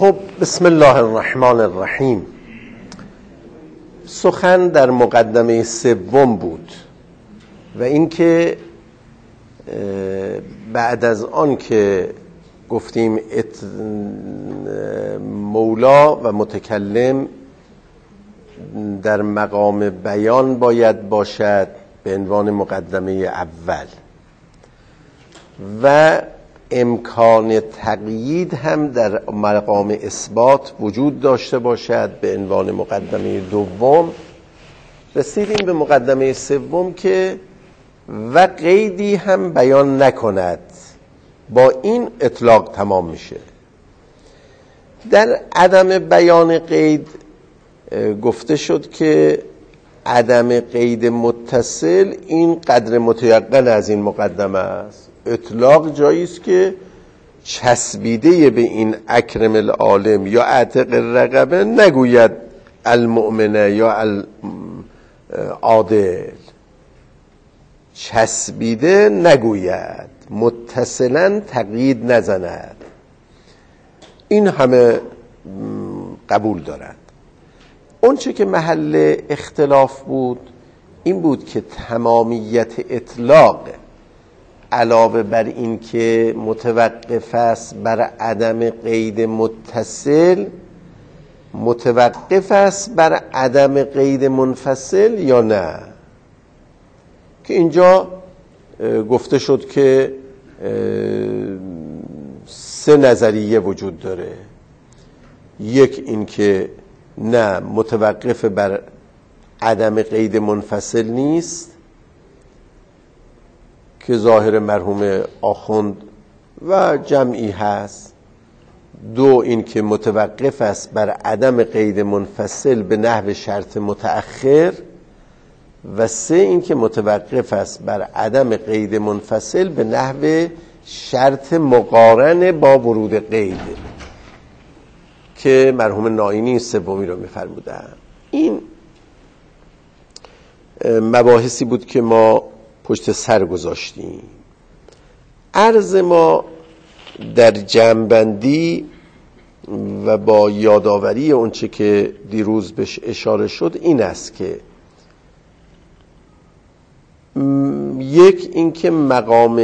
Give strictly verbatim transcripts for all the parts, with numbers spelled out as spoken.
خب بسم الله الرحمن الرحیم. سخن در مقدمه سوم بود و اینکه بعد از آن که گفتیم مولا و متکلم در مقام بیان باید باشد به عنوان مقدمه اول و امکان تقیید هم در مقام اثبات وجود داشته باشد به عنوان مقدمه دوم. رسیدیم به مقدمه سوم که و قیدی هم بیان نکند، با این اطلاق تمام میشه. در عدم بیان قید گفته شد که عدم قید متصل این قدر متیقن از این مقدمه است. اطلاق جایی است که چسبیده به این اکرم العالم یا اعتق الرقبه نگوید المؤمنه یا العادل، چسبیده نگوید، متصلا تقیید نزند. این همه قبول دارد. اون چه که محل اختلاف بود این بود که تمامیت اطلاق علاوه بر این که متوقف است بر عدم قید متصل، متوقف است بر عدم قید منفصل یا نه. که اینجا گفته شد که سه نظریه وجود داره. یک این که نه، متوقف بر عدم قید منفصل نیست که ظاهر مرحوم آخوند و جمعی هست. دو این که متوقف است بر عدم قید منفصل به نحو شرط متأخر و سه این که متوقف است بر عدم قید منفصل به نحو شرط مقارن با ورود قید که مرحوم نائینی سومی رو می‌فرمودن. این مباحثی بود که ما پشت سر گذاشتیم. عرض ما در جمع‌بندی و با یادآوری اونچه که دیروز بهش اشاره شد این است که یک اینکه مقام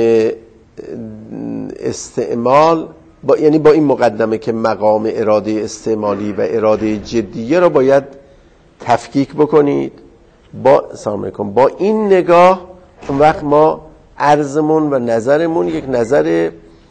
استعمال با یعنی با این مقدمه که مقام اراده استعمالی و اراده جدیه رو باید تفکیک بکنید. با سلام علیکم با این نگاه اون وقت ما عرضمون و نظرمون یک نظر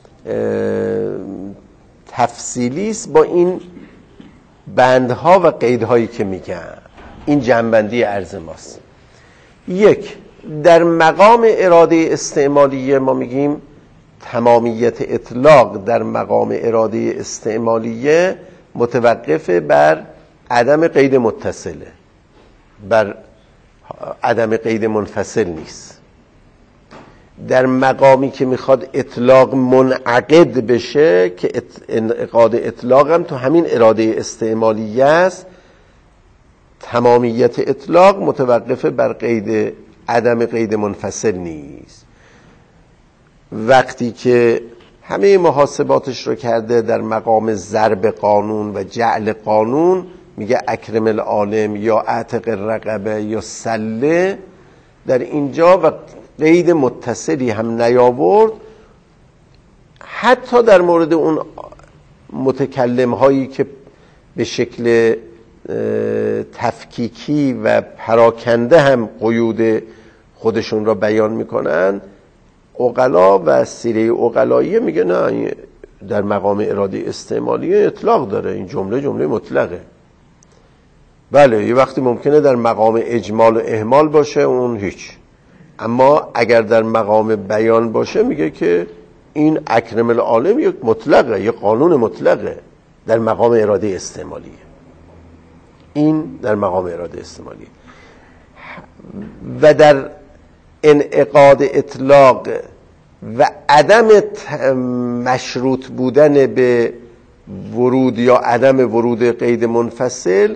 تفصیلی است با این بندها و قیدهایی که میگن. این جنبندی عرض ماست. یک، در مقام اراده استعمالیه ما میگیم تمامیت اطلاق در مقام اراده استعمالیه متوقف بر عدم قید متصله، بر عدم قید منفصل نیست. در مقامی که میخواد اطلاق منعقد بشه که انعقاد اطلاق هم تو همین اراده استعمالیه است، تمامیت اطلاق متوقف بر قید عدم قید منفصل نیست. وقتی که همه محاسباتش رو کرده در مقام ضرب قانون و جعل قانون، میگه اکرم العالم یا اعتق الرقبه یا سله، در اینجا و قید متصلی هم نیاورد. حتی در مورد اون متکلم هایی که به شکل تفکیکی و پراکنده هم قیود خودشون را بیان میکنن، عقلا و سیره عقلاییه میگه نه، در مقام اراده استعمالی اطلاق داره، این جمله جمله مطلقه. بله یه وقتی ممکنه در مقام اجمال و اهمال باشه، اون هیچ. اما اگر در مقام بیان باشه میگه که این اکرم العالم یک مطلقه، یک قانون مطلقه در مقام اراده استعمالیه. این در مقام اراده استعمالیه. و در انعقاد اطلاق و عدم مشروط بودن به ورود یا عدم ورود قید منفصل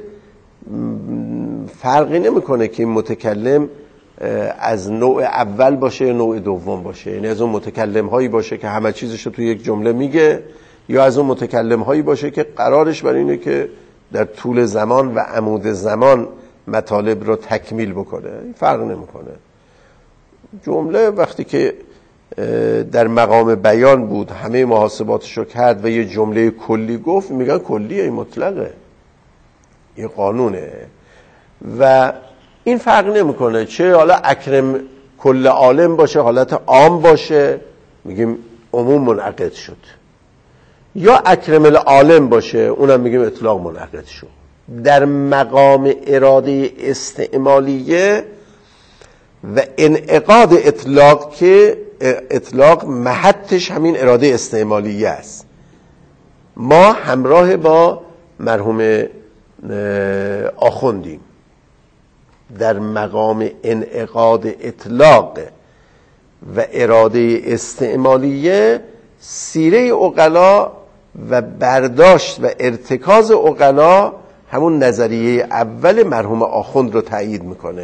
فرقی نمیکنه که این متکلم از نوع اول باشه یا نوع دوم باشه. یعنی از اون متکلم هایی باشه که همه چیزش رو توی یک جمله میگه، یا از اون متکلم هایی باشه که قرارش بر اینه که در طول زمان و عمود زمان مطالب رو تکمیل بکنه. این فرق نمیکنه. جمله وقتی که در مقام بیان بود همه محاسباتش رو کرد و یه جمله کلی گفت، میگن کلیه، این مطلقه، یه قانونه و این فرق نمیکنه چه حالا اکرم کل عالم باشه حالت عام باشه میگیم عموم منعقد شد، یا اکرم العالم باشه اونم میگیم اطلاق منعقد شد. در مقام اراده استعمالیه و انعقاد اطلاق که اطلاق محطش همین اراده استعمالیه است، ما همراه با مرحوم آخوندیم در مقام انعقاد اطلاق و اراده استعمالیه. سیره عقلا و برداشت و ارتکاز عقلا همون نظریه اول مرحوم آخوند رو تایید میکنه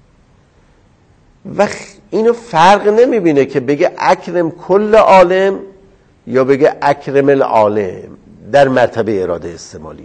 و اینو فرق نمیبینه که بگه اکرم کل عالم یا بگه اکرم العالم در مرتبه اراده استعمالیه،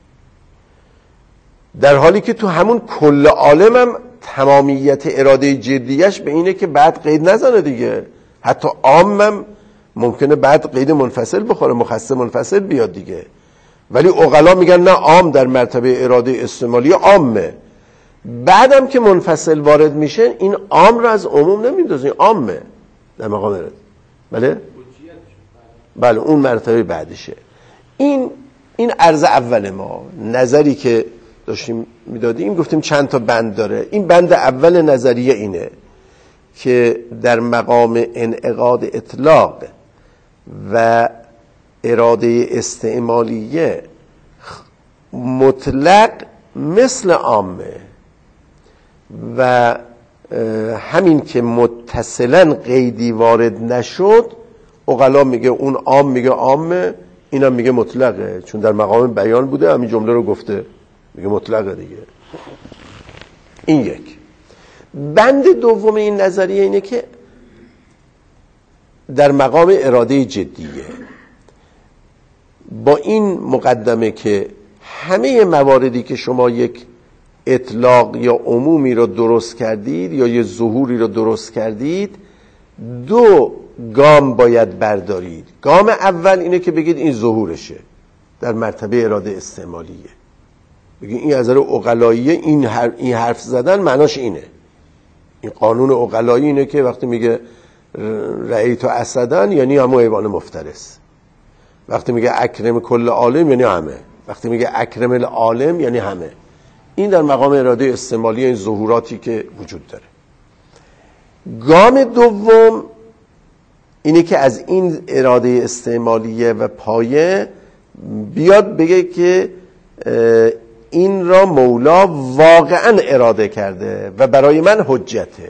در حالی که تو همون کل عالم هم تمامیت اراده جدیش به اینه که بعد قید نزنه دیگه. حتی عام هم ممکنه بعد قید منفصل بخوره، مخصص منفصل بیاد دیگه، ولی عقلا میگن نه، عام در مرتبه اراده استعمالی عامه، بعدم که منفصل وارد میشه این عام رو از عموم نمیندازه، عامه در مقام اراده. بله بله اون مرتبه بعدشه. این این عرض اول ما، نظری که داشتیم میدادیم گفتیم چند تا بند داره. این بند اول نظریه اینه که در مقام انعقاد اطلاق و اراده استعمالیه مطلق مثل عامه و همین که متصلا قیدی وارد نشد، عقلا میگه اون عام میگه عامه، اینم میگه مطلقه، چون در مقام بیان بوده همین جمله رو گفته، میگه مطلقه دیگه. این یک. بند دوم این نظریه اینه که در مقام اراده جدیه، با این مقدمه که همه مواردی که شما یک اطلاق یا عمومی رو درست کردید یا یه ظهوری رو درست کردید، دو گام باید بردارید. گام اول اینه که بگید این ظهورشه در مرتبه اراده استعمالیه، بگید این از نظر عقلاییه، این حرف, این حرف زدن معناش اینه. این قانون عقلایی اینه که وقتی میگه رأیت اسدن یعنی همون حیوان مفترس، وقتی میگه اکرم کل عالم یعنی همه، وقتی میگه اکرم العالم یعنی همه. این در مقام اراده استعمالی این ظهوراتی که وجود داره. گام دوم اینه که از این اراده استعمالیه و پایه بیاد بگه که این را مولا واقعا اراده کرده و برای من حجته.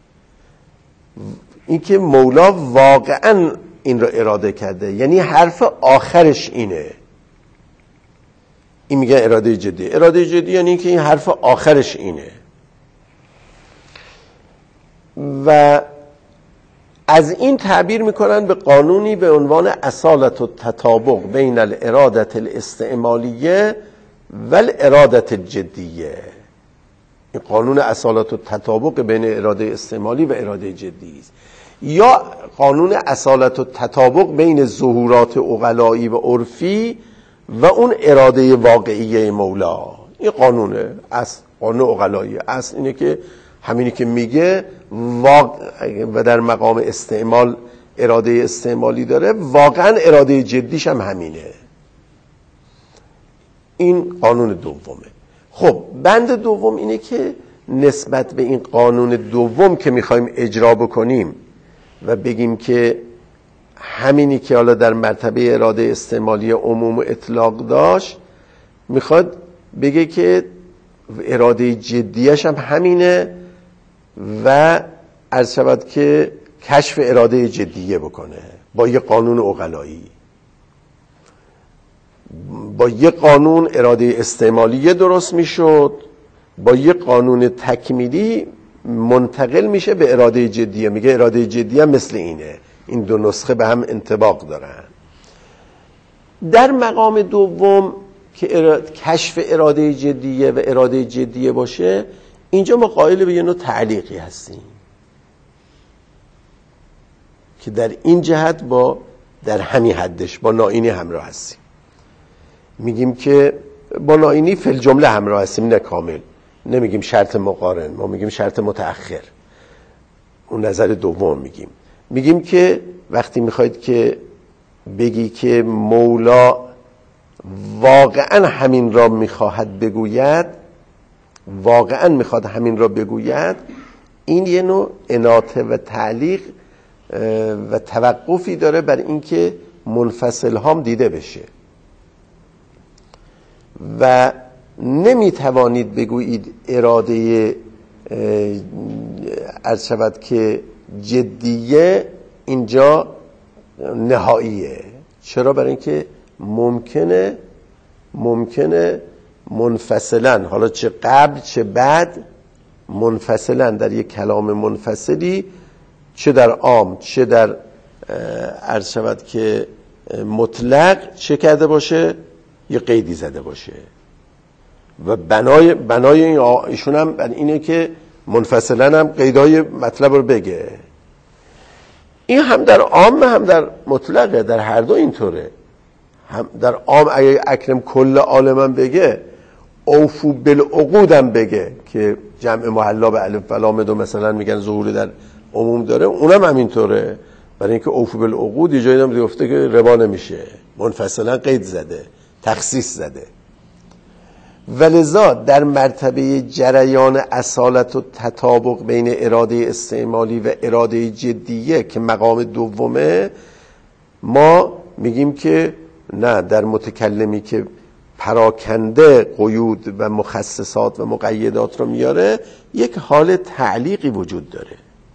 این که مولا واقعا این را اراده کرده یعنی حرف آخرش اینه. این میگه اراده جدی. اراده جدی یعنی که این حرف آخرش اینه. و از این تعبیر میکنن به قانونی به عنوان اصالت و تطابق بین الارادت الاستعمالیه و الارادت الجدیه. این قانون اصالت و تطابق بین اراده استعمالی و اراده جدی است، یا قانون اصالت و تطابق بین ظهورات عقلایی و عرفی و اون اراده واقعیه مولا. این قانونه، اصل قانون عقلایی. اصل اینه که همینی که میگه واقع و در مقام استعمال اراده استعمالی داره، واقعا اراده جدیش هم همینه. این قانون دومه. خب بند دوم اینه که نسبت به این قانون دوم که میخوایم اجرا بکنیم و بگیم که همینی که حالا در مرتبه اراده استعمالی عموم و اطلاق داشت، میخواد بگه که اراده جدیش هم همینه و عرض شود که کشف اراده جدیه بکنه با یه قانون عقلایی. با یه قانون اراده استعمالیه درست میشد، با یه قانون تکمیلی منتقل میشه به اراده جدیه. میگه اراده جدیه هم مثل اینه، این دو نسخه به هم انطباق دارن. در مقام دوم که اراد... کشف اراده جدیه و اراده جدیه باشه، اینجا ما قائل به یه نوع تعلیقی هستیم که در این جهت با در همین حدش با نائینی همراه هستیم. میگیم که با نائینی فی الجمله همراه هستیم، نه کامل، نمیگیم شرط مقارن، ما میگیم شرط متأخر. اون نظر دوم میگیم میگیم که وقتی میخواید که بگی که مولا واقعا همین را میخواهد بگوید، واقعا میخواد همین را بگوید، این یه نوع اناطه و تعلیق و توقفی داره بر اینکه منفصل هم دیده بشه و نمیتوانید بگویید اراده عرض شود که جدیه اینجا نهاییه. چرا؟ برای اینکه ممکنه ممکنه منفصلا، حالا چه قبل چه بعد، منفصلا در یک کلام منفصلی، چه در عام چه در عرض شود که مطلق، چه کرده باشه؟ یه قیدی زده باشه. و بنای بنای این ایشون هم بر اینه که منفصلا هم قیدای مطلب رو بگه. این هم در عام هم در مطلقه، در هر دو اینطوره. هم در عام اگه اکرم کل عالمم بگه، اوفو بالعقودم بگه که جمع محلا به الف و لام دو مثلا میگن ظهوری در عموم داره، اونم همینطوره. برای اینکه اوفو بالعقود یه جایی هم گفته که ربا نمیشه، منفصلا قید زده، تخصیص زده. ولذا در مرتبه جریان اصالت و تطابق بین اراده استعمالی و اراده جدیه که مقام دومه، ما میگیم که نه، در متکلمی که پراکنده قیود و مخصصات و مقیدات رو میاره، یک حال تعلیقی وجود داره،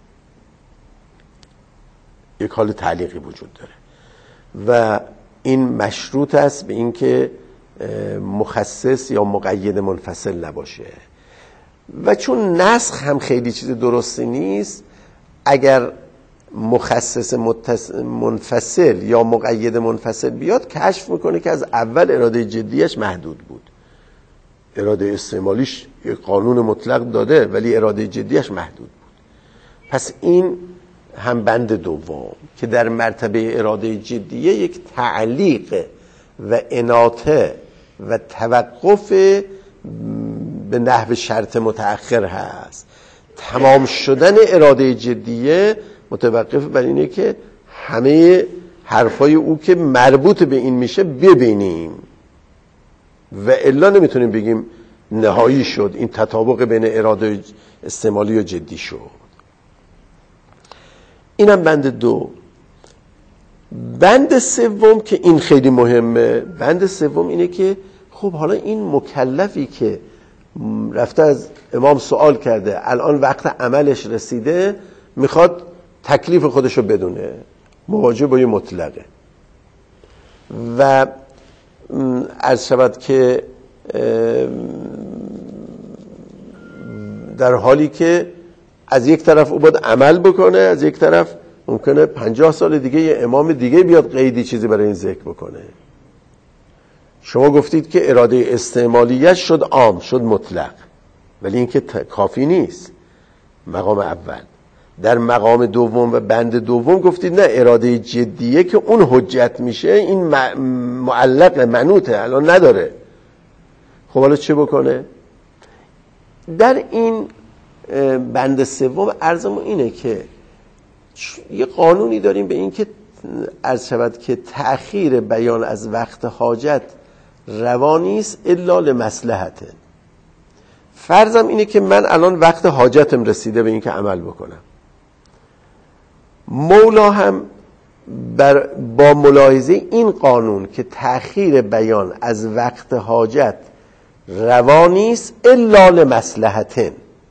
یک حال تعلیقی وجود داره و این مشروط است به اینکه مخصص یا مقید منفصل نباشه. و چون نسخ هم خیلی چیز درستی نیست، اگر مخصص منفصل یا مقید منفصل بیاد، کشف میکنه که از اول اراده جدیش محدود بود. اراده استعمالیش یک قانون مطلق داده ولی اراده جدیش محدود بود. پس این هم بند دوم که در مرتبه اراده جدیه یک تعلیق و اناطه و توقف به نحو شرط متأخر هست. تمام شدن اراده جدیه متوقف بر اینه که همه حرفای او که مربوط به این میشه ببینیم و الا نمیتونیم بگیم نهایی شد، این تطابق بین اراده استعمالی و جدی شد. اینم بند دو. بند سوم که این خیلی مهمه، بند سوم اینه که خب حالا این مکلفی که رفته از امام سوال کرده، الان وقت عملش رسیده، میخواد تکلیف خودشو بدونه، مواجه با یه مطلقه و عرض شود که در حالی که از یک طرف او باید عمل بکنه، از یک طرف ممکنه پنجاه سال دیگه یه امام دیگه بیاد قیدی چیزی برای این ذکر بکنه. شما گفتید که اراده استعمالیت شد عام، شد مطلق، ولی این که کافی نیست. مقام اول. در مقام دوم و بند دوم گفتید نه، اراده جدیه که اون حجت میشه، این معلق منوطه، الان نداره. خب حالا چه بکنه؟ در این بند سوم عرضمون اینه که یه قانونی داریم به این که عرض شود که تأخیر بیان از وقت حاجت روا نیست الا لمصلحته. فرضم اینه که من الان وقت حاجتم رسیده به این که عمل بکنم. مولا هم بر با ملاحظه این قانون که تأخیر بیان از وقت حاجت روا نیست الا لمصلحته،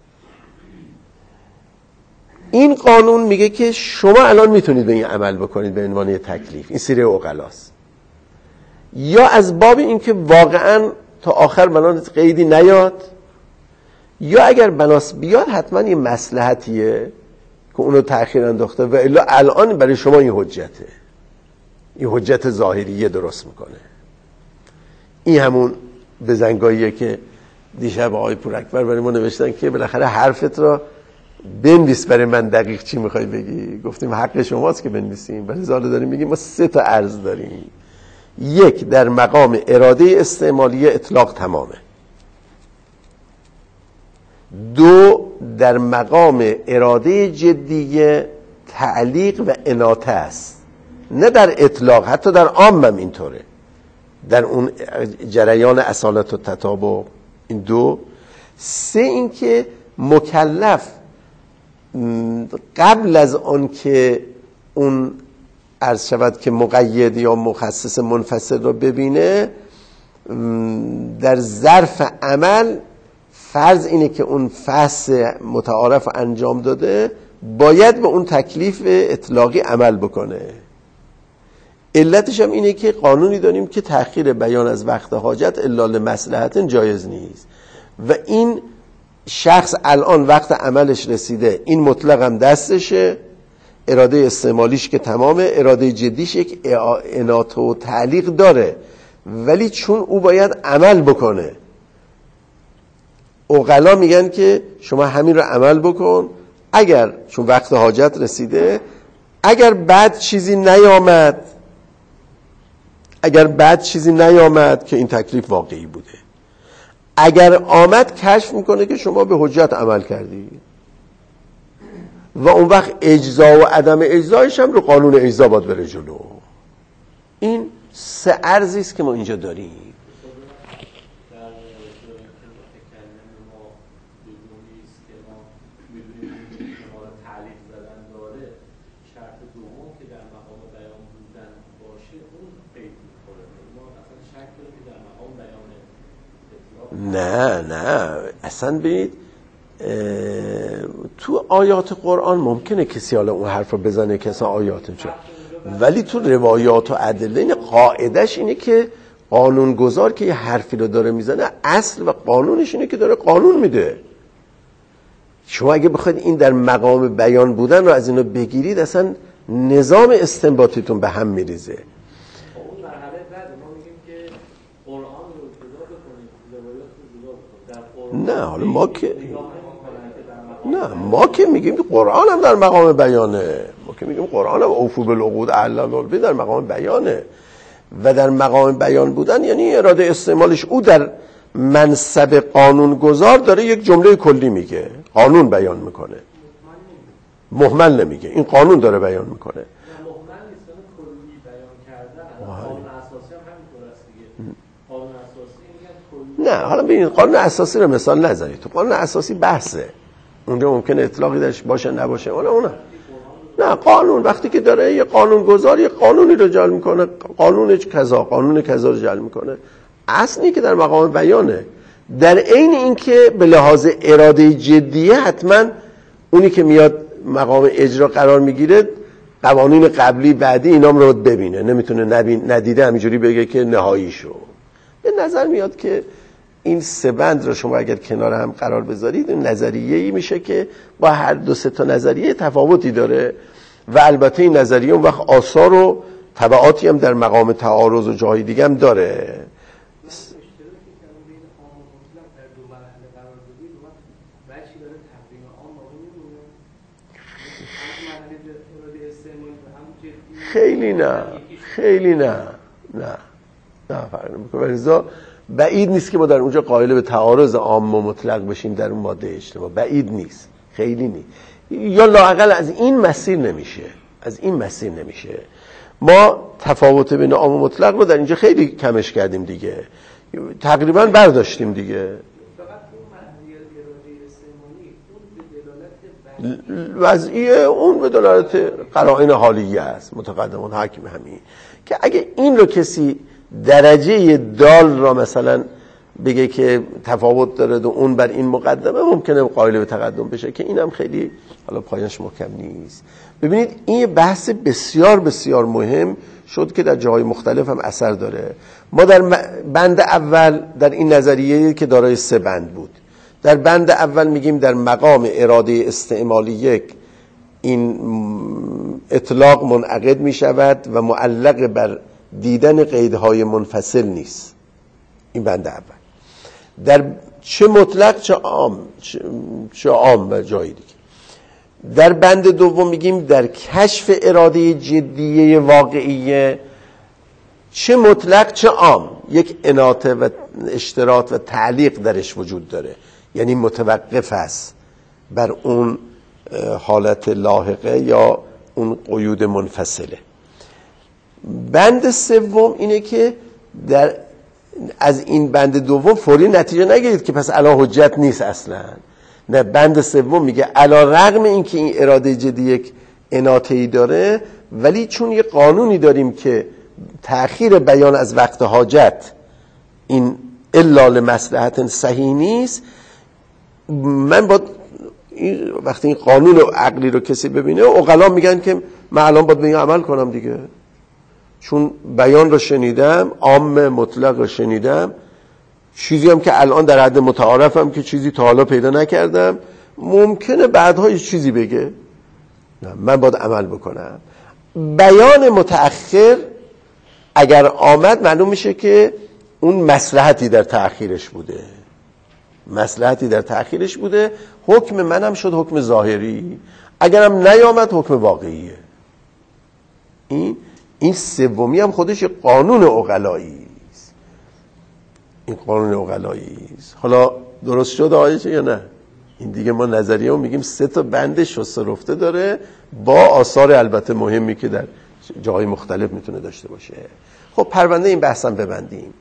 این قانون میگه که شما الان میتونید به این عمل بکنید به عنوان تکلیف. این سیره عقلاست. یا از باب این که واقعا تا آخر بناس قیدی نیاد، یا اگر بناس بیاد حتما یه مصلحتیه که اونو تأخیر انداخته و الا الان برای شما این حجته. این حجت ظاهریه درست میکنه. این همون بزنگاییه که دیشب آقای پوراکبر برای ما نوشتن که بالاخره حرفت را بنویس برای من دقیق چی میخوای بگی. گفتیم حق شماست که بنویسیم، ولی زاله داریم میگیم ما سه تا عرض داریم. یک، در مقام اراده استعمالیه اطلاق تمامه. دو، در مقام اراده جدیه تعلیق و اناطه است، نه در اطلاق، حتی در عام هم اینطوره، در اون جریان اصالت و تطابق. این دو. سه، این که مکلف قبل از آن که اون عرض شود که مقید یا مخصص منفصل رو ببینه، در ظرف عمل فرض اینه که اون فحص متعارف انجام داده، باید به اون تکلیف اطلاقی عمل بکنه. علتش هم اینه که قانونی داریم که تأخیر بیان از وقت حاجت الا لمصلحت جایز نیست و این شخص الان وقت عملش رسیده، این مطلق هم دستشه، اراده استعمالیش که تمامه، اراده جدیش یک اناطه و تعلیق داره، ولی چون او باید عمل بکنه، عقلا میگن که شما همین رو عمل بکن، اگر چون وقت حاجت رسیده، اگر بعد چیزی نیامد اگر بعد چیزی نیامد که این تکلیف واقعی بوده، اگر آمد کشف میکنه که شما به حجت عمل کردی و اون وقت اجزا و عدم اجزایش هم رو قانون اجزا باید بره جلو. این سه عرضی است که ما اینجا داریم. نه نه اصلا ببینید تو آیات قرآن ممکنه کسی حالا اون حرف رو بزنه که اصلا آیات چه، ولی تو روایات و ادله این قاعدش اینه که قانونگذار که یه حرفی رو داره میزنه، اصل و قانونش اینه که داره قانون میده. شما اگه بخواید این در مقام بیان بودن رو از اینو بگیرید، اصلا نظام استنباطیتون به هم میریزه. نه حالا ما که نه ما که میگیم که قرآن هم در مقام بیانه، ما که میگیم قرآن هم اوفو بالعقود احلوا البیع در مقام بیانه و در مقام بیان بودن یعنی اراده استعمالش او در منصب قانون گذار داره یک جمله کلی میگه، قانون بیان میکنه، مهمل نمیگه، این قانون داره بیان میکنه. نه حالا ببینید قانون اساسی رو مثال نذارید، تو قانون اساسی بحثه، اونجا ممکنه اطلاقی درش باشه نباشه، اون اون نه قانون وقتی که داره یه قانون گذار یه قانونی رو جعل میکنه، قانون کذا قانون کذا رو جعل میکنه، اصلی که در مقام بیانه. در عین این که به لحاظ اراده جدیه حتما اونی که میاد مقام اجرا قرار میگیره قوانین قبلی بعدی اینام رو ببینه، نمیتونه نبین ندیده همینجوری بگه که نهایی شو. به نظر میاد که این سه بند رو شما اگر کنار هم قرار بذارید این نظریه‌ای میشه که با هر دو سه تا نظریه تفاوتی داره و البته این نظریه اون وقت آثار و تبعاتی هم در مقام تعارض و جای دیگه هم داره. خیلی نه خیلی نه نه نه فرق نمیکنه. ولذا بعید نیست که ما در اونجا قائل به تعارض عام و مطلق بشیم در اون ماده اجتماع، بعید نیست، خیلی نیست، یا لااقل از این مسیر نمیشه از این مسیر نمیشه. ما تفاوت بین عام و مطلق رو در اینجا خیلی کمش کردیم دیگه، تقریبا برداشتیم دیگه. وضعیه اون به دلالت قرائن حالیه است، متقدمان حاکم همین، که اگه این رو کسی درجه دال را مثلا بگه که تفاوت داره و اون بر این مقدمه، ممکنه قائل به تقدم بشه که اینم خیلی حالا پایانش محکم نیست. ببینید این بحث بسیار بسیار مهم شد که در جاهای مختلف هم اثر داره. ما در بند اول در این نظریه که دارای سه بند بود، در بند اول میگیم در مقام اراده استعمالی یک این اطلاق منعقد می شود و معلق بر دیدن قیدهای منفصل نیست. این بند اول. در چه مطلق چه عام، چه عام و جای دیگه. در بند دوم میگیم در کشف اراده جدیه واقعیه چه مطلق چه عام یک اناطه و اشتراط و تعلیق درش وجود داره، یعنی متوقف است بر اون حالت لاحقه یا اون قیود منفصله. بند سوم اینه که در از این بند دوم فوری نتیجه نگیرید که پس علا حجت نیست اصلا. نه، بند سوم میگه علا رغم این که این اراده جدی یک اناطه‌ای داره، ولی چون یه قانونی داریم که تأخیر بیان از وقت حاجت این الا لمصلحت صحیح نیست، من با این وقتی این قانون عقلی رو کسی ببینه، عقلا میگن که من الان باید به این عمل کنم دیگه، چون بیان رو شنیدم، عام مطلق رو شنیدم، چیزی هم که الان در حد متعارفم که چیزی تا حالا پیدا نکردم، ممکنه بعدها یه چیزی بگه، نه من باید عمل بکنم. بیان متأخر اگر آمد معلوم میشه که اون مصلحتی در تأخیرش بوده، مصلحتی در تأخیرش بوده، حکم منم شد حکم ظاهری، اگرم نیامد حکم واقعیه. این این سومی هم خودش قانون عقلایی است، این قانون عقلایی است. حالا درست شد آیه یا نه؟ این دیگه ما نظریه رو میگیم سه تا بند شسته رفته داره با آثار البته مهمی که در جاهای مختلف میتونه داشته باشه. خب پرونده این بحثم ببندیم.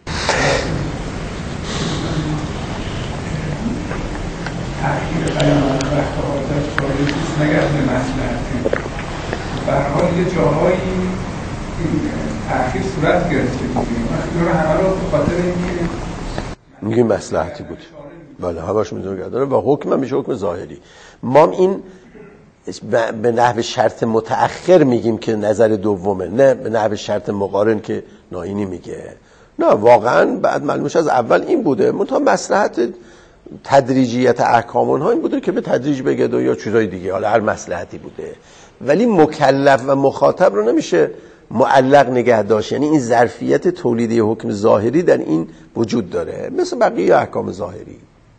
تأخیر بیان از وقت حاجت خارجیست نگرد به مصلحتی. برحال یه جاهایی تأخیر صورت گرفته بودیم، این رو همه رو به خاطر اینکه میگیم مصلحتی بود، بله همش میدونه گرداره و حکم هم میشه حکم ظاهری. ما این به نحو شرط متأخر میگیم که نظر دومه، نه به نحو شرط مقارن که ناینی میگه. نه واقعا بعد معلومش از اول این بوده، منتها مصلحت تدریجیت احکام اونها این بوده که به تدریج بگه یا چیزای دیگه، حالا هر مصلحتی بوده، ولی مکلف و مخاطب رو نمیشه معلق نگه داشت. یعنی این ظرفیت تولیدی حکم ظاهری در این وجود داره مثل بقیه احکام ظاهری.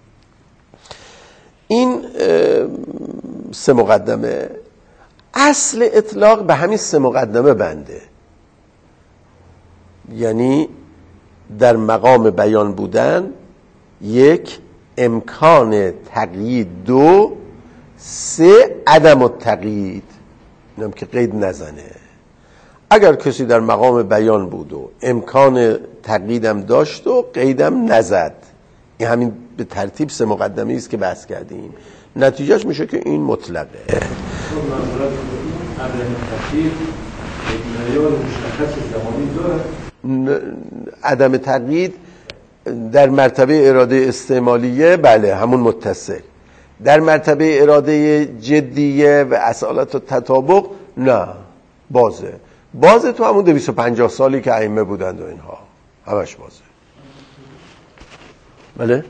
این سه مقدمه، اصل اطلاق به همین سه مقدمه بنده، یعنی در مقام بیان بودن، یک امکان تقیید، دو سه عدم التقیید، اینم که قید نزنه. اگر کسی در مقام بیان بود و امکان تقییدم داشت و قیدم نزد، این همین به ترتیب سه مقدمه است که بحث کردیم، نتیجهش میشه که این مطلقه. عدم تقیید در مرتبه اراده استعمالیه بله همون متصل، در مرتبه اراده جدیه و اصالت و تطابق نه، بازه بازه تو همون دویست و پنجاه سالی که ائمه بودند و اینها همش بازه. بله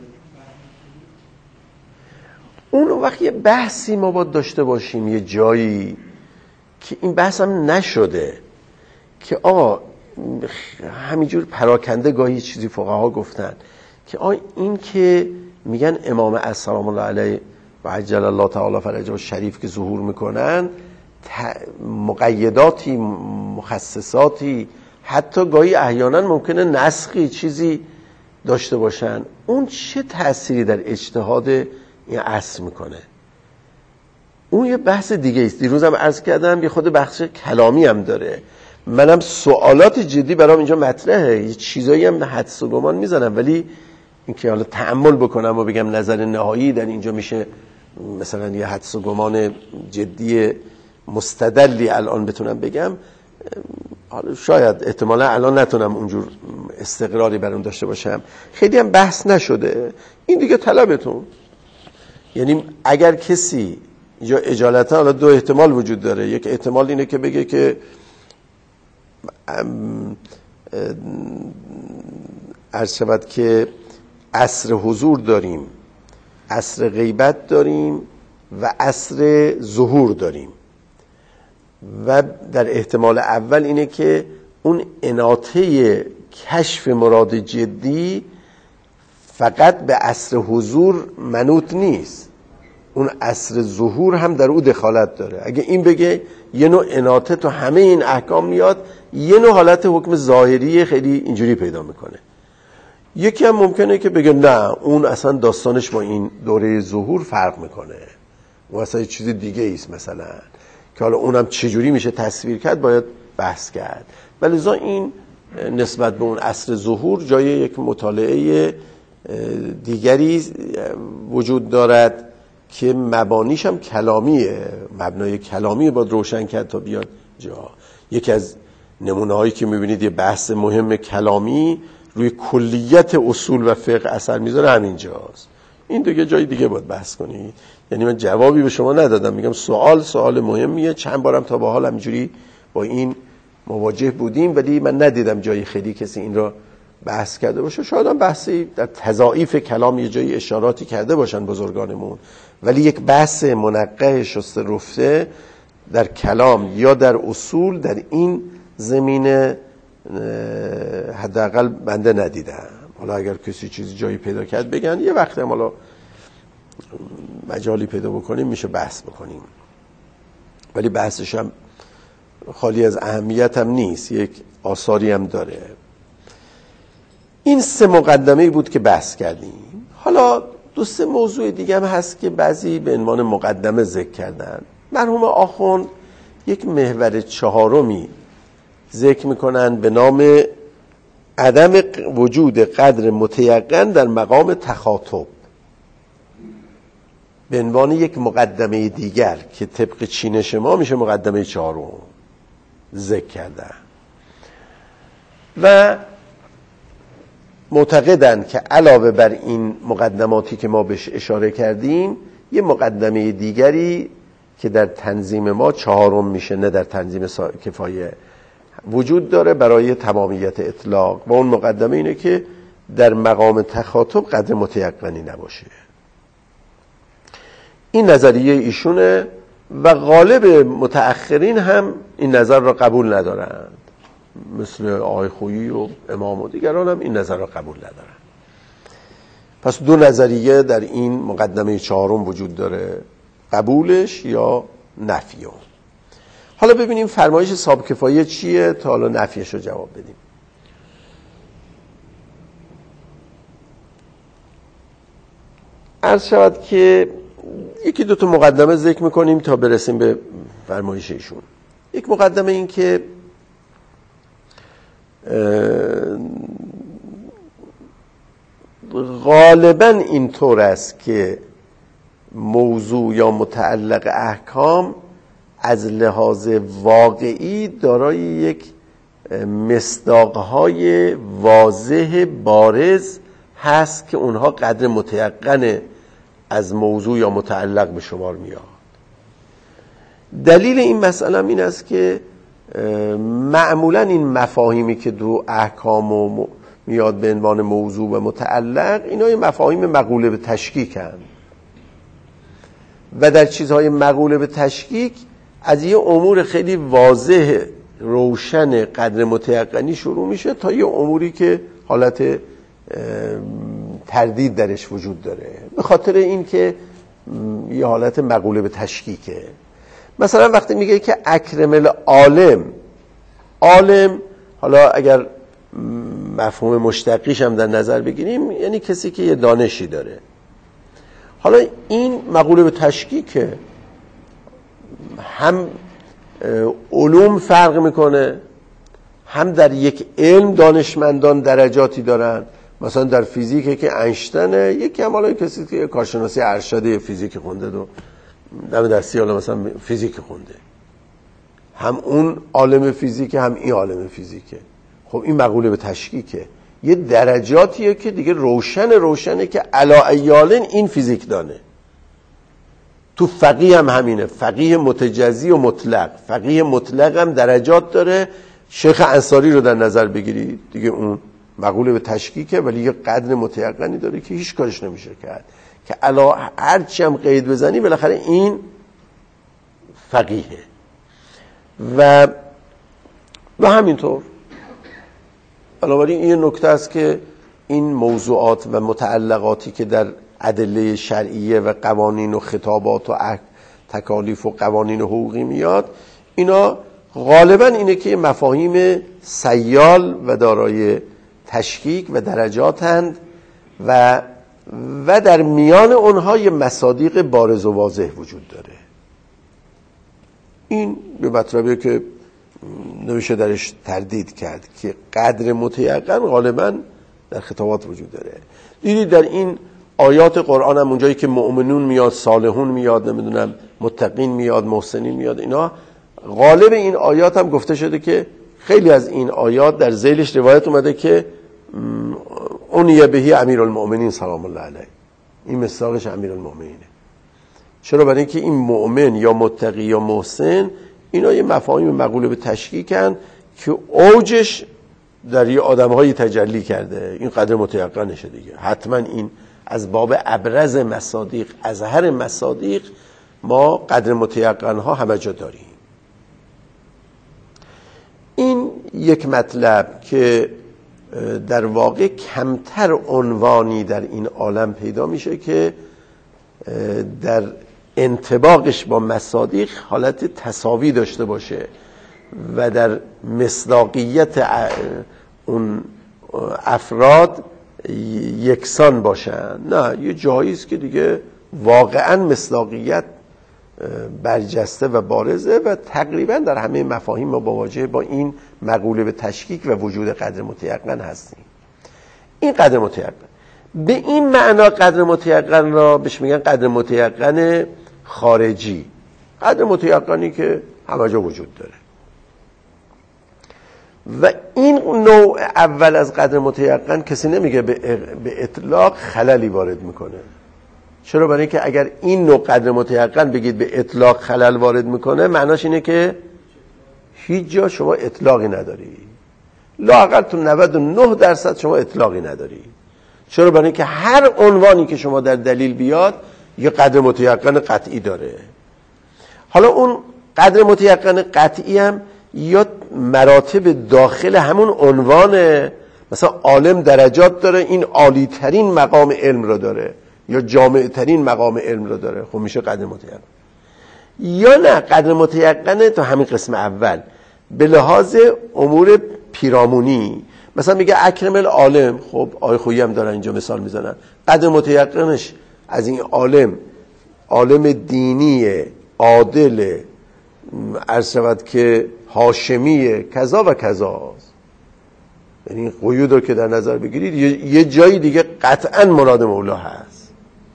اون وقت یه بحثی ما باید داشته باشیم یه جایی که این بحث هم نشده که آقا همینجور پراکنده گاهی چیزی فقها گفتن که آقا این که میگن امام السلام الله علیه و عجل الله تعالی فرجه شریف که ظهور میکنن مقیداتی مخصصاتی حتی گاهی احیانا ممکنه نسخی چیزی داشته باشن، اون چه تأثیری در اجتهاد این عصر میکنه؟ اون یه بحث دیگه است. دیروزم عرض کردم یه خود بخش کلامی هم داره، منم سوالات جدی برام اینجا مطرحه، یه چیزایی هم حدس و گمان میزنم، ولی اینکه حالا تأمل بکنم و بگم نظر نهایی در اینجا میشه مثلا یه حدس و گمان جدی مستدلی الان بتونم بگم، حالا شاید احتمالا الان نتونم اونجور استقراری برام داشته باشم، خیلی هم بحث نشده. این دیگه طلبتون، یعنی اگر کسی اینجا اجالتا، حالا دو احتمال وجود داره، یک احتمال اینه که بگه که عرض شود که عصر حضور داریم، عصر غیبت داریم و عصر ظهور داریم. و در احتمال اول اینه که اون اناطه کشف مراد جدی فقط به عصر حضور منوط نیست، اون عصر ظهور هم در او دخالت داره. اگه این بگه یه نوع اناطه تو همه این احکام میاد، یه نوع حالت حکم ظاهری خیلی اینجوری پیدا میکنه. یکی هم ممکنه که بگه نه اون اصلا داستانش با این دوره ظهور فرق میکنه، اون اصلا یه چیز دیگه ایست مثلا، که حالا اونم چجوری میشه تصویر کرد باید بحث کرد. ولی لذا این نسبت به اون عصر ظهور جای یک مطالعه دیگری وجود دارد که مبانیش هم کلامیه، مبنای کلامی باید روشن کرد تا بیاد جا. یکی از نمونه هایی که میبینید یه بحث مهم کلامی روی کلیت اصول و فقه اثر میذاره همینجاست. این دیگه جای دیگه باید بحث کنید. یعنی من جوابی به شما ندادم، میگم سوال سوال مهمیه، چند بارم تا به حال همینجوری با این مواجه بودیم ولی من ندیدم جایی خیلی کسی این را بحث کرده باشه. شاید هم بحثی در تضاعیف کلام یه جایی اشاراتی کرده باشن بزرگانمون، ولی یک بحث منقح شسته رفته در کلام یا در اصول در این زمینه حداقل بنده ندیدم. حالا اگر کسی چیزی جایی پیدا کرد بگن، یه وقتی هم حالا مجالی پیدا بکنیم میشه بحث بکنیم، ولی بحثش هم خالی از اهمیت هم نیست، یک آثاری هم داره. این سه مقدمه بود که بحث کردیم. حالا دو سه موضوع دیگه هم هست که بعضی به عنوان مقدمه ذکر کردن. مرحوم آخوند یک محور چهارمی ذکر میکنن به نام عدم وجود قدر متیقن در مقام تخاطب، به عنوان یک مقدمه دیگر که طبق چینش ما میشه مقدمه چهارم ذکر کردن و معتقدن که علاوه بر این مقدماتی که ما بهش اشاره کردیم یه مقدمه دیگری که در تنظیم ما چهارم میشه، نه در تنظیم کفایه، وجود داره برای تمامیت اطلاق و اون مقدمه اینه که در مقام تخاطب قدر متیقنی نباشه. این نظریه ایشونه و غالب متأخرین هم این نظر را قبول ندارند، مثل آقای خویی و امام و دیگران هم این نظر را قبول ندارند. پس دو نظریه در این مقدمه چهارم وجود داره، قبولش یا نفیه. حالا ببینیم فرمایش صاحب کفایه چیه تا حالا نفیش رو جواب بدیم. عرض شود که یکی دو تا مقدمه ذکر میکنیم تا برسیم به فرمایش ایشون. یک مقدمه این که غالباً این طور است که موضوع یا متعلق احکام از لحاظ واقعی دارای یک مصداقهای واضح بارز هست که اونها قدر متیقن از موضوع یا متعلق به شمار میاد. دلیل این مسئله این است که معمولا این مفاهیمی که دو احکام و میاد به عنوان موضوع و متعلق، اینا یه مفاهیم مقوله به تشکیک هستند و در چیزهای مقوله به تشکیک از یه امور خیلی واضح روشن قدر متیقنی شروع میشه تا یه اموری که حالت تردید درش وجود داره، به خاطر این که یه حالت مقوله به تشکیکه. مثلا وقتی میگه که اکرم العالم، عالم حالا اگر مفهوم مشتقیش هم در نظر بگیریم یعنی کسی که یه دانشی داره. حالا این مقوله به تشکیکه، هم علوم فرق میکنه، هم در یک علم دانشمندان درجاتی دارن. مثلا در فیزیک که اینشتینه، یکی هم حالا کسی که کارشناسی ارشد فیزیک خونده و دم دستی حالا مثلا فیزیک خونده، هم اون عالم فیزیک هم این عالم فیزیکه. خب این مقوله به تشکیکه، یه درجاتیه که دیگه روشن روشنه که علا ایالن این فیزیک دانه. تو فقیه هم همینه، فقیه متجزی و مطلق. فقیه مطلق هم درجات داره. شیخ انصاری رو در نظر بگیرید دیگه اون مقوله به تشکیکه ولی یه قدر متیقنی داره که هیچ کارش نمیشه کرد، که علا هرچی هم قید بزنی بالاخره این فقیهه. و و همینطور. بنابراین این نکته است که این موضوعات و متعلقاتی که در ادله شرعیه و قوانین و خطابات و تکالیف و قوانین حقوقی میاد، اینا غالبا اینه که مفاهیم سیال و دارای تشکیک و درجاتند و و در میان اونها یه مصادیق بارز و واضح وجود داره. این به مطلبیه که نمیشه درش تردید کرد که قدر متیقن غالبا در خطابات وجود داره. دیدید در این آیات قرآن هم اونجایی که مؤمنون میاد، صالحون میاد، نمیدونم متقین میاد، محسنین میاد، اینا غالب این آیات هم گفته شده که خیلی از این آیات در ذیلش روایت اومده که اونیه بهی امیرالمؤمنین سلام الله علیه، این مصداقش امیرالمؤمنینه. چرا؟ برای اینکه این مؤمن یا متقی یا محسن اینا یه مفاهیم مقوله به تشکیکن که اوجش در یه آدم‌هایی تجلی کرده، این قدر متیقنشه دیگه. حتما این از باب ابرز مصادیق، ازهر مصادیق، ما قدر متیقن‌ها همه جا داریم. این یک مطلب که در واقع کمتر عنوانی در این عالم پیدا میشه که در انطباقش با مصادیق حالت تساوی داشته باشه و در مصداقیت اون افراد یکسان باشن. نه، یه جایی است که دیگه واقعا مصداقیت برجسته و بارزه و تقریبا در همه مفاهیم ما مواجه با این مقوله به تشکیک و وجود قدر متیقن هستیم. این قدر متیقن به این معنا قدر متیقن را بهش میگن قدر متیقن خارجی، قدر متیقنی که همه جا وجود داره. و این نوع اول از قدر متیقن کسی نمیگه به اطلاق خللی وارد میکنه. چرا؟ برای اینکه اگر این نوع قدر متیقن بگید به اطلاق خلل وارد میکنه، معناش اینه که هیچ جا شما اطلاقی نداری، لااقل تو نود و نه درصد شما اطلاقی نداری. چرا؟ برای اینکه هر عنوانی که شما در دلیل بیاد یه قدر متیقن قطعی داره. حالا اون قدر متیقن قطعی هم یا مراتب داخل همون عنوانه، مثلا عالم درجات داره، این عالی ترین مقام علم رو داره یا جامع ترین مقام علم رو داره، خب میشه قدر متیقن. یا نه، قدر متیقنه تو همین قسم اول به لحاظ امور پیرامونی، مثلا میگه اکرم العالم، خب آیه خویی هم دارن اینجا مثال میزنن، قدر متیقنش از این عالم عالم دینی عادل، عرض شود که هاشمیه، کذا و کذاست. یعنی این قیود رو که در نظر بگیرید یه جایی دیگه قطعا مراد مولا هست،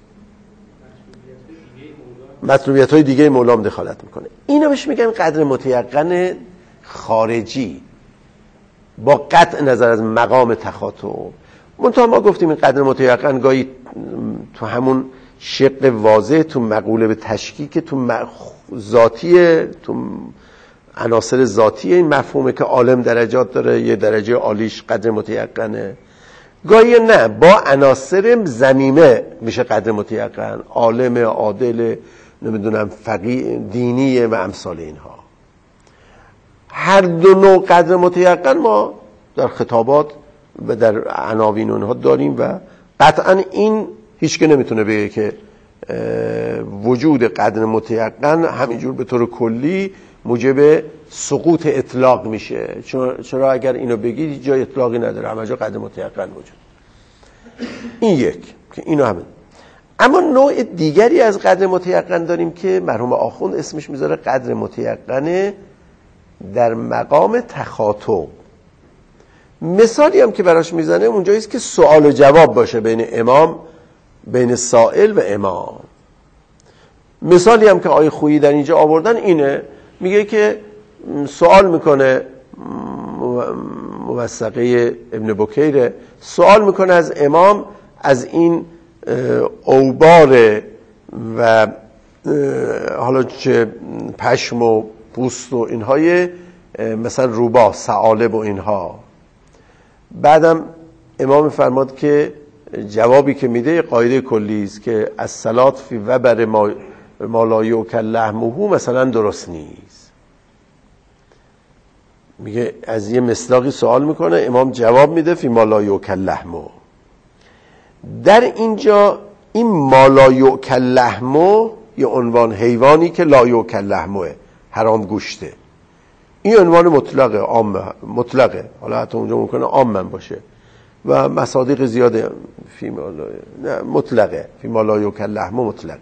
مطلوبیت های دیگه مولا هم دخالت میکنه. اینا بهش میگن قدر متیقن خارجی با قطع نظر از مقام تخاطب. منتها ما گفتیم این قدر متیقن گاهی تو همون شق واضح، تو مقوله به تشکیک، تو ذاتیه، تو عناصر ذاتیه این مفهومه که عالم درجات داره، یه درجه عالیش قدر متیقنه. گاهی نه، با عناصر ضمیمه میشه قدر متیقن، عالم، عادل، نمیدونم فقیه، دینیه و امثال اینها. هر دو نوع قدر متیقن ما در خطابات و در عناوین اونها داریم و قطعا این هیچ که نمیتونه بگه که وجود قدر متیقن همینجور به طور کلی موجب سقوط اطلاق میشه. چرا؟ اگر اینو بگید هیچ جای اطلاقی نداره، همه جا قدر متیقن وجود. این یک که اینو همه. اما نوع دیگری از قدر متیقن داریم که مرحوم آخوند اسمش میذاره قدر متیقن در مقام تخاطب. مثالی هم که براش میزنه اونجاییست که سوال و جواب باشه بین امام، بین سائل و امام. مثالی هم که آیه خویی در اینجا آوردن اینه، میگه که سوال میکنه موثقه ابن بکیر، سوال میکنه از امام از این اوبار و حالا چه پشم و پوست و اینهای مثلا روباه، ثعالب و اینها. بعدم امام فرماد که جوابی که میده قاعده کلی است که الصلات فی وبر ما لا یؤکل لحمه مثلا درست نیست. میگه از یه مصداقی سوال میکنه، امام جواب میده فی ما لا یؤکل لحمه. در اینجا این ما لا یؤکل لحمه یه عنوان حیوانی که لا یؤکل لحمه، حرام گوشته، این عنوان مطلقه، عام مطلقه، حالا حتی اونجا ممکنه عام باشه و مصادیق زیاده فی ما لا نه مطلقه، فی ما لا یؤکل لحمه مطلقه.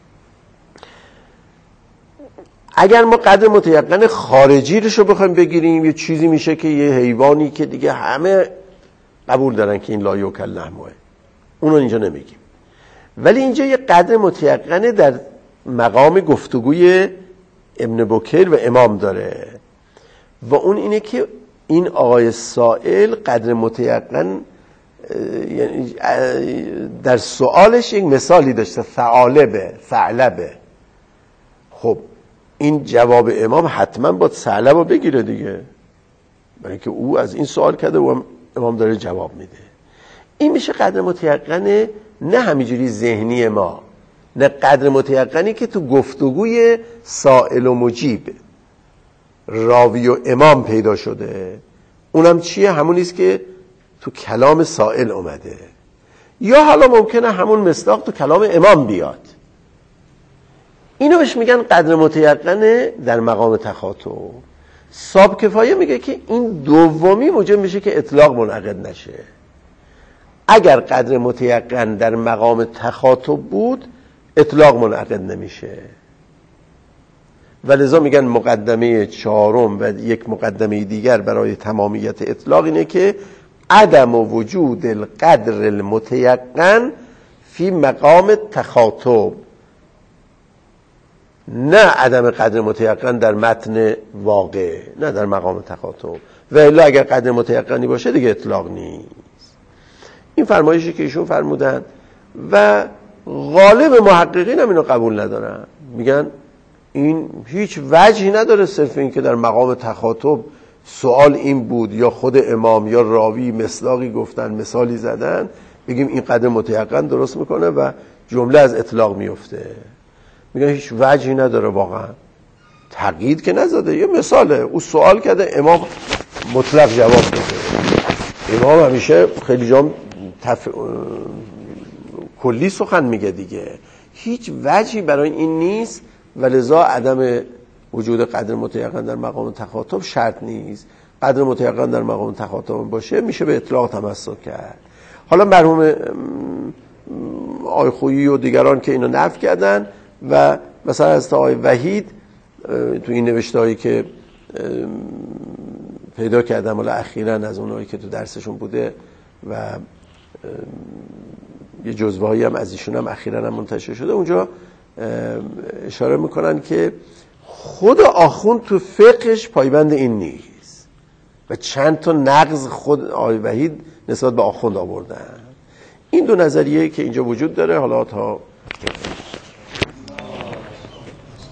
اگر ما قدر متیقن خارجی رو بخوایم بگیریم، یه چیزی میشه که یه حیوانی که دیگه همه قبول دارن که این لا یؤکل لحمه، اونو اینجا نمیگیم. ولی اینجا یه قدر متیقنه در مقام گفتگوی ابن بکر و امام داره و اون اینه که این آقای سائل قدر متیقن یعنی در سوالش یک مثالی داشته، ثعالبه ثعلبه. خب این جواب امام حتما باید ثعلب رو بگیره دیگه، برای که او از این سوال کرده و امام داره جواب میده. این میشه قدر متیقنه، نه همینجوری ذهنی ما، نه قدر متیقنی که تو گفتگوی سائل و مجیب راوی و امام پیدا شده. اونم چیه؟ همونیست که تو کلام سائل اومده، یا حالا ممکنه همون مصداق تو کلام امام بیاد. اینو بهش میگن قدر متیقنه در مقام تخاطب. صاحب کفایه میگه که این دومی موجب میشه که اطلاق منعقد نشه. اگر قدر متیقن در مقام تخاطب بود اطلاق منعقد نمیشه، و لذا میگن مقدمه چهارم و یک مقدمه دیگر برای تمامیت اطلاق اینه که عدم وجود القدر المتیقن فی مقام تخاطب، نه عدم قدر متیقن در متن واقع، نه در مقام تخاطب. و الا اگر قدر متیقنی باشه دیگه اطلاق نیست. این فرمایشی که ایشون فرمودن و غالب محققین هم اینو قبول ندارن، میگن این هیچ وجهی نداره صرف این که در مقام تخاطب سوال این بود یا خود امام یا راوی مصداقی گفتن مثالی زدن بگیم این قدر متیقن درست میکنه و جمله از اطلاق میفته. میگن هیچ وجهی نداره، واقعا تقیید که نزده، یه مثاله، او سوال کرده امام مطلق جواب بده. امام همیشه خیلی جام تف... کلی سخن میگه دیگه، هیچ وجهی برای این نیست و لذا عدم وجود قدر متیقن در مقام تخاطب شرط نیست. قدر متیقن در مقام تخاطب باشه میشه به اطلاق تمسک کرد. حالا مرحوم آقای خویی و دیگران که اینو نفی کردن و مثلا از آقای وحید تو این نوشته‌هایی که پیدا کردم ولی اخیراً از اونایی که تو درسشون بوده و یه جزوه‌ای هم از ایشون هم اخیراً هم منتشر شده، اونجا اشاره میکنن که خود آخوند تو فقهش پایبند این نیست و چند تا نقض خود آقای وحید نسبت به آخوند آوردن. این دو نظریه که اینجا وجود داره، حالا تا